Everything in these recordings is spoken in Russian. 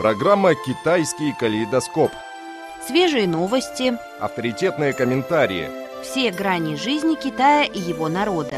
Программа «Китайский калейдоскоп». Свежие новости, Авторитетные комментарии. все грани жизни Китая и его народа.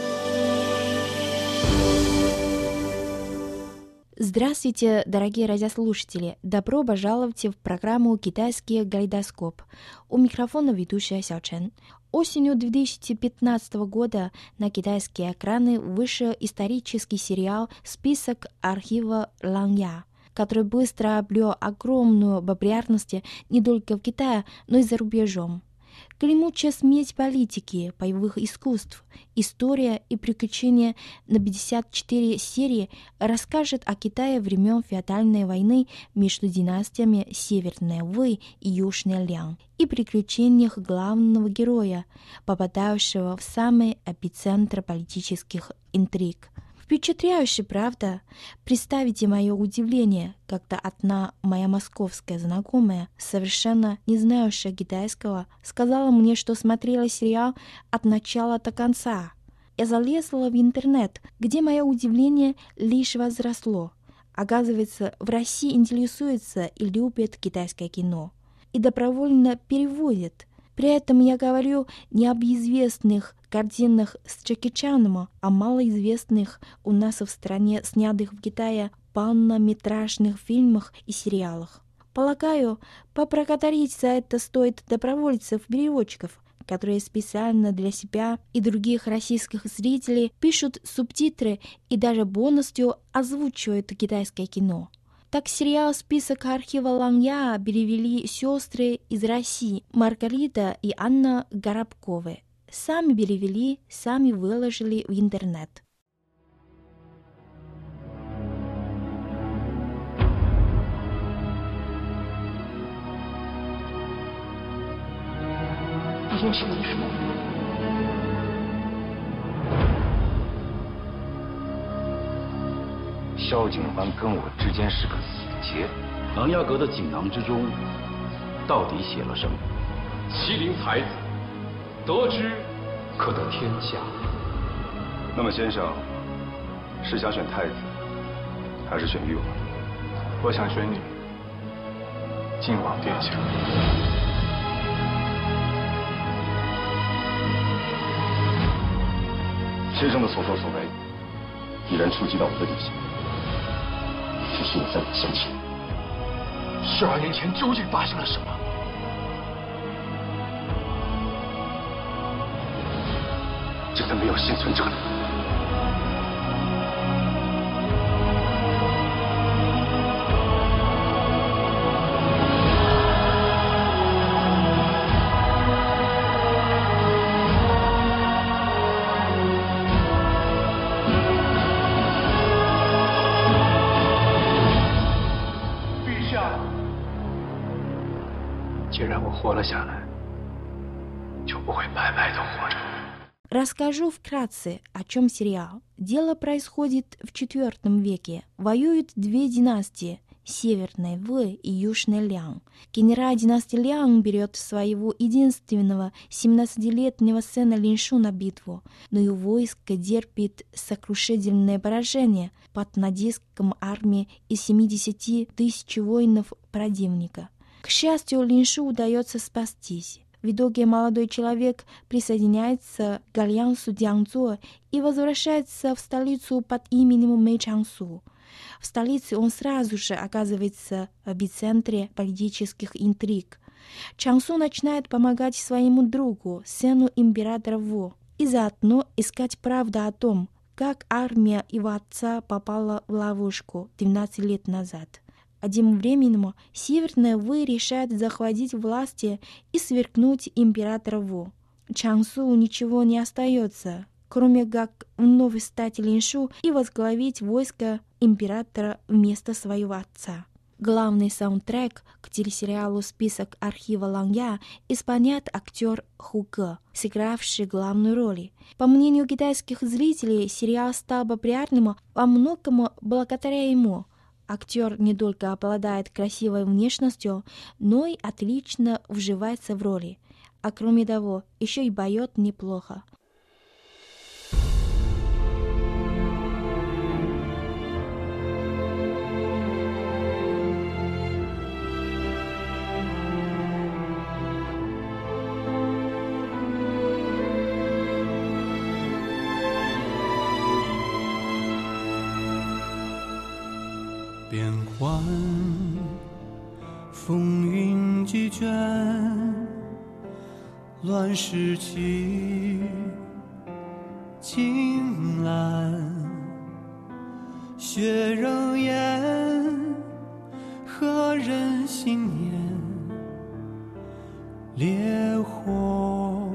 Здравствуйте, дорогие радиослушатели! Добро пожаловать в программу «Китайский калейдоскоп». У микрофона ведущая Сяо Чен. Осенью 2015 года на китайские экраны вышел исторический сериал «Список архива Ланья», который быстро обрел огромную популярность не только в Китае, но и за рубежом. Гремучая смесь политики, боевых искусств, история и приключения на 54 серии расскажет о Китае времен феодальной войны между династиями Северная Вэй и Южная Лян и приключениях главного героя, попадавшего в самый эпицентр политических интриг. Впечатляюще, правда? Представьте мое удивление, когда одна моя московская знакомая, совершенно не знающая китайского, сказала мне, что смотрела сериал от начала до конца. Я залезла в интернет, где мое удивление лишь возросло. Оказывается, в России интересуется и любят китайское кино. И добровольно переводят. При этом я говорю не об известных картинах с Джеки Чаном, а малоизвестных у нас в стране снятых в Китае полнометражных фильмах и сериалах. Полагаю, поблагодарить за это стоит добровольцев-переводчиков, которые специально для себя и других российских зрителей пишут субтитры и даже полностью озвучивают китайское кино. Так сериал «Список архива Ланья» перевели сестры из России Маргарита и Анна Горобковы. Сами перевели, сами выложили в интернет. 萧景欢跟我之间是个死结。琅琊阁的锦囊之中，到底写了什么？ 麒麟才子，得之可得天下。 那么先生是想选太子，还是选誉王？ 我想选你，晋王殿下。 先生的所作所为，已然触及到我的底线。只是我在我先前 12年前究竟发生了什么？ 这个没有幸存者的。 既然我活了下来，就不会白白的活着。 Расскажу вкратце, о чем сериал. Дело происходит в IV веке. Воюют две династии – Северная Вэй и Южная Лян. Генерал династии Лян берет своего единственного 17-летнего сына Линшу на битву, но его войско терпит сокрушительное поражение под натиском армии из 70 тысяч воинов противника. К счастью, Линшу удается спастись. В итоге молодой человек присоединяется к альянсу Дянцзо и возвращается в столицу под именем Мэй Чансу. В столице он сразу же оказывается в эпицентре политических интриг. Чансу начинает помогать своему другу, сыну императора Во, и заодно искать правду о том, как армия его отца попала в ловушку 12 лет назад. А тем временем Северная Вэй решает захватить власти и свергнуть императора Во. Чансу ничего не остается, кроме как вновь стать Линшу и возглавить войско императора вместо своего отца. Главный саундтрек к телесериалу «Список архива Ланья» исполняет актер Ху Ге, сыгравший главную роль. По мнению китайских зрителей, сериал стал популярным во многом благодаря ему. Актер не только обладает красивой внешностью, но и отлично вживается в роли. А кроме того, еще и поет неплохо. 换，风云际卷，乱世起青蓝，血仍烟，何人信念？烈火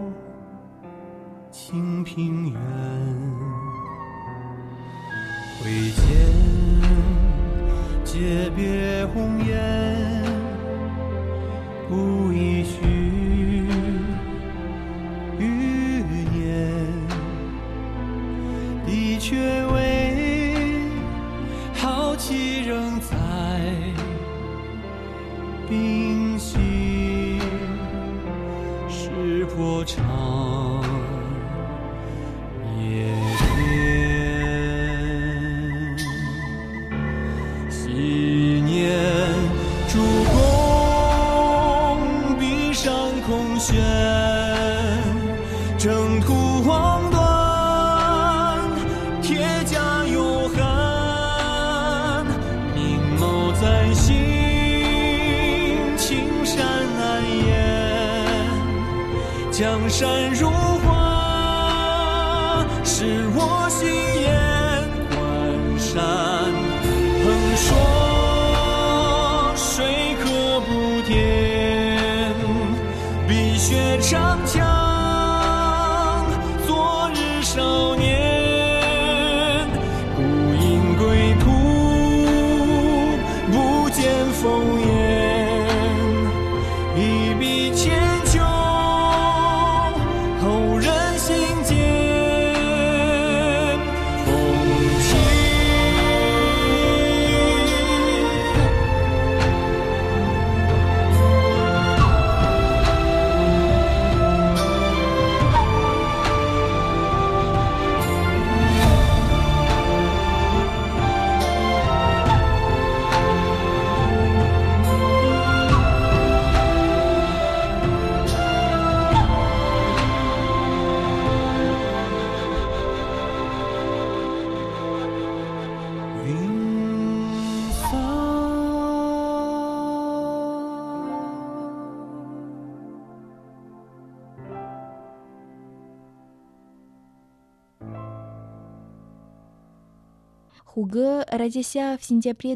清平原，挥剑诀别红颜，不一许余年，的确为豪气仍在冰息，石破长夜天，昔年主公壁上空悬，征途荒断，铁甲有痕，明眸在心，青山难言，江山如画，是我心眼，关山横说水可不填，碧血长枪，昨日少年，孤影归途，不见烽烟，一笔千秋，后人心间，风起。云散。 Хуге родился в сентябре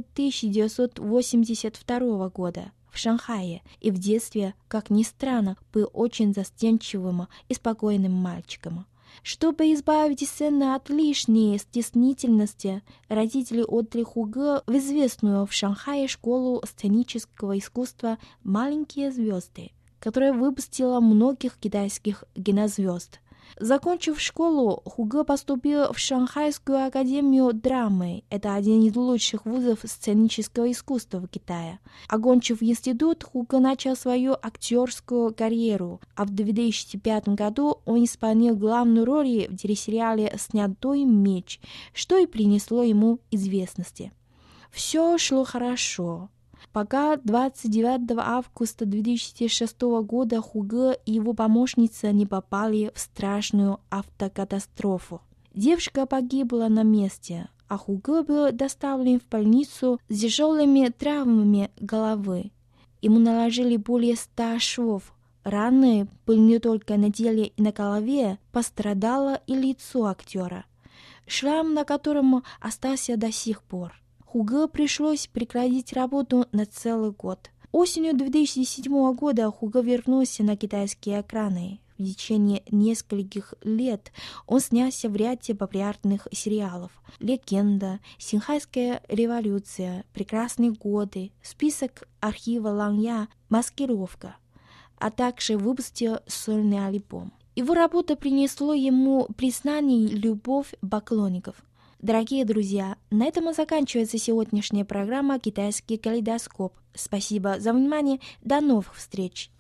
1982 года в Шанхае и в детстве, как ни странно, был очень застенчивым и спокойным мальчиком. Чтобы избавить сына от лишней стеснительности, родители отдали Хуге в известную в Шанхае школу сценического искусства «Маленькие звезды», которая выпустила многих китайских кинозвезд. Закончив школу, Хуге поступил в Шанхайскую академию драмы. Это один из лучших вузов сценического искусства в Китае. Окончив институт, Хуге начал свою актерскую карьеру, а в 2005 году он исполнил главную роль в телесериале «Снятый меч», что и принесло ему известности. Все шло хорошо, пока 29 августа 2006 года Хуге и его помощница не попали в страшную автокатастрофу. Девушка погибла на месте, а Хуге был доставлен в больницу с тяжелыми травмами головы. Ему наложили более 100 швов. Раны были не только на теле и на голове, пострадало и лицо актера, шрам на котором остался до сих пор. Хуге пришлось прекратить работу на целый год. Осенью 2007 года Хуге вернулся на китайские экраны. В течение нескольких лет он снялся в ряде популярных сериалов: «Легенда», «Синьхайская революция», «Прекрасные годы», «Список архива Ланья», «Маскировка», а также выпустил сольный альбом. Его работа принесла ему признание и любовь поклонников. Дорогие друзья, на этом и заканчивается сегодняшняя программа «Китайский калейдоскоп». Спасибо за внимание. До новых встреч!